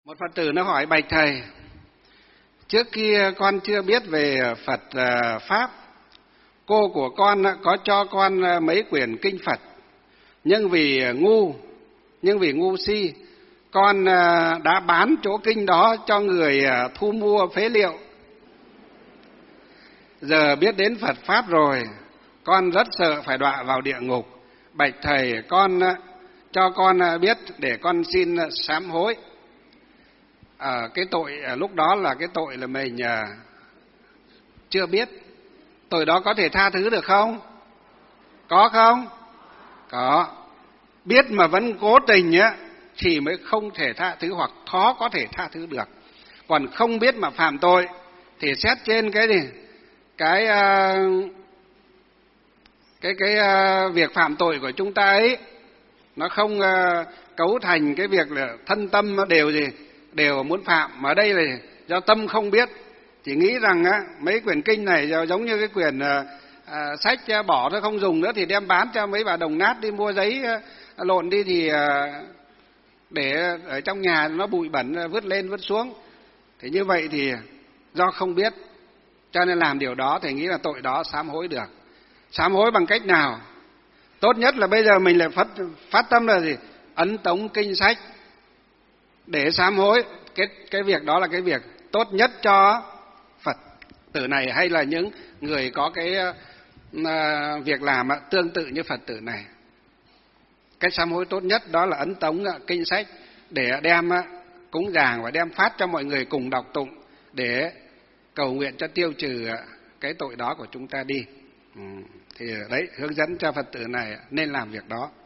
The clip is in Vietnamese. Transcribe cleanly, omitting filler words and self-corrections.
Một Phật tử nó hỏi: bạch thầy, trước kia con chưa biết về Phật Pháp, cô của con có cho con mấy quyển kinh Phật, nhưng vì ngu si, con đã bán chỗ kinh đó cho người thu mua phế liệu. Giờ biết đến Phật Pháp rồi, con rất sợ phải đọa vào địa ngục. Bạch thầy, cho con biết để con xin sám hối. Cái tội lúc đó là cái tội là mình chưa biết. Tội đó có thể tha thứ được không? Có không? Có. Biết mà vẫn cố tình thì mới không thể tha thứ, hoặc khó có thể tha thứ được. Còn không biết mà phạm tội thì xét trên cái gì? Cái việc phạm tội của chúng ta ấy, nó không cấu thành cái việc là thân tâm nó đều muốn phạm, mà ở đây là do tâm không biết, chỉ nghĩ rằng mấy quyển kinh này giống như cái quyển sách bỏ thôi không dùng nữa thì đem bán cho mấy bà đồng nát đi mua giấy lộn đi, thì để ở trong nhà nó bụi bẩn vứt lên vứt xuống. Thế như vậy thì do không biết cho nên làm điều đó, thì nghĩ là tội đó sám hối được. Sám hối bằng cách nào? Tốt nhất là bây giờ mình lại phát tâm là gì? Ấn tống kinh sách để sám hối. Cái việc đó là cái việc tốt nhất cho Phật tử này, hay là những người có cái việc làm tương tự như Phật tử này. Cách sám hối tốt nhất đó là ấn tống kinh sách để đem cúng dường và đem phát cho mọi người cùng đọc tụng, để cầu nguyện cho tiêu trừ cái tội đó của chúng ta đi. Thì đấy, hướng dẫn cho Phật tử này nên làm việc đó.